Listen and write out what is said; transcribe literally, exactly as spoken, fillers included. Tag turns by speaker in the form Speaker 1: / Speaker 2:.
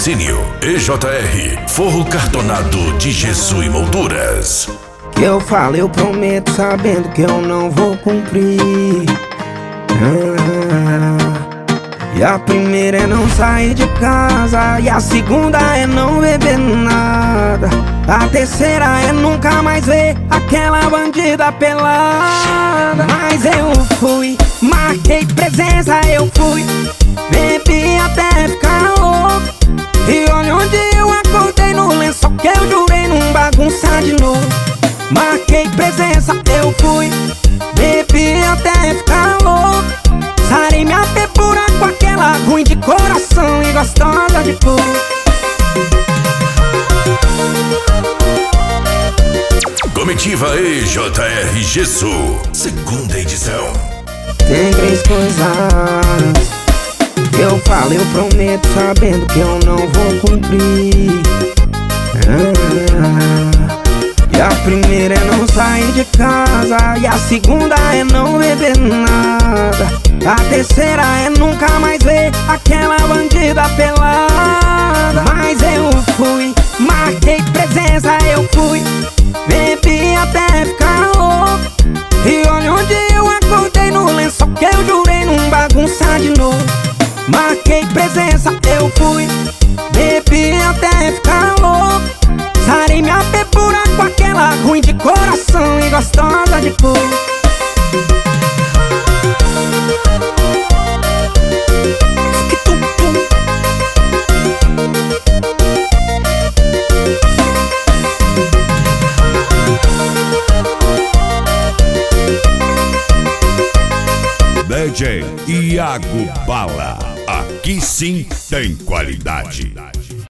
Speaker 1: Patrocínio E J R, forro cartonado de Jesus e Molduras.
Speaker 2: Que eu falo, eu prometo, sabendo que eu não vou cumprir. ah, E a primeira é não sair de casa, e a segunda é não beber nada, a terceira é nunca mais ver aquela bandida pelada. Mas eu fui, marquei presença, eu fui, bebi até ficar louco. E olha onde eu acordei, no lençol que eu jurei não bagunçar de novo. Marquei presença, eu fui, bebi até ficar louco. Sarei minha pepura com aquela ruim de coração e gostosa de cor.
Speaker 1: Comitiva E J R Jesus, segunda edição.
Speaker 2: Tem três coisas que eu falo, eu prometo, sabendo que eu não vou cumprir. ah, E a primeira é não sair de casa, e a segunda é não beber nada, a terceira é nunca mais ver aquela bandida pelada. Mas eu fui, marquei presença, eu fui, bebi até ficar louco. E olha onde eu acordei, no lençol que eu jurei não bagunçar de novo. Marquei presença, eu fui, bebi até ficar louco. Sarei minha pepura com aquela ruim de coração e gostosa de cor.
Speaker 3: D J Iago Bala, aqui sim tem qualidade.